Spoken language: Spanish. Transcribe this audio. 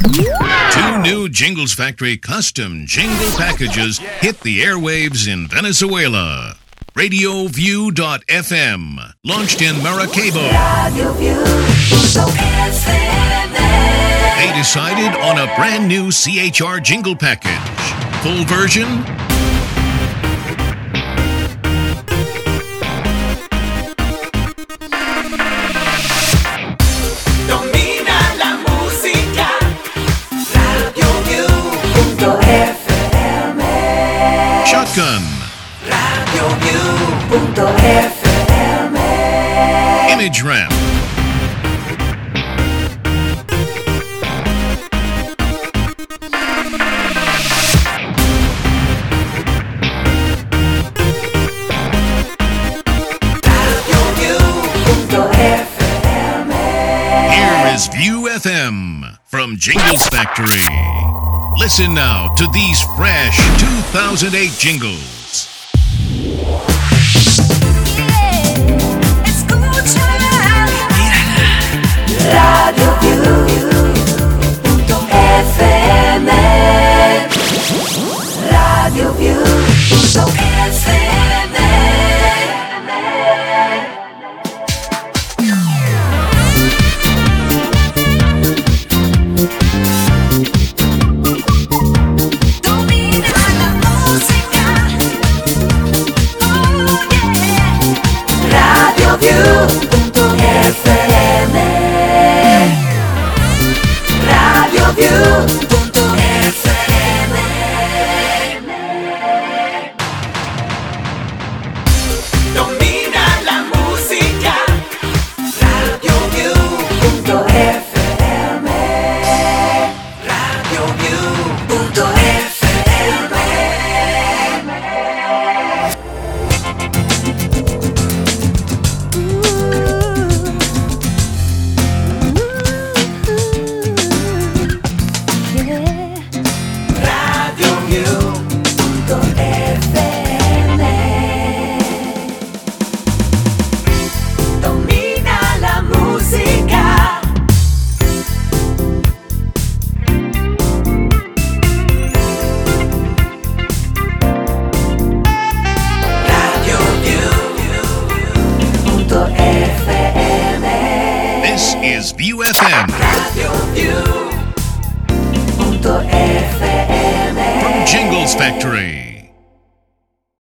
Two new Jingles Factory custom jingle packages hit the airwaves in Venezuela. RadioView.fm, launched in Maracaibo. They decided on a brand new CHR jingle package. Full version? Shotgun. RadioView.fm. Image ramp. Here is View FM from Jingles Factory. Listen now to these fresh 2008 jingles. RadioView.fm. Domina la música. RadioView.fm. This is View FM RadioView.fm. from Jingles Factory.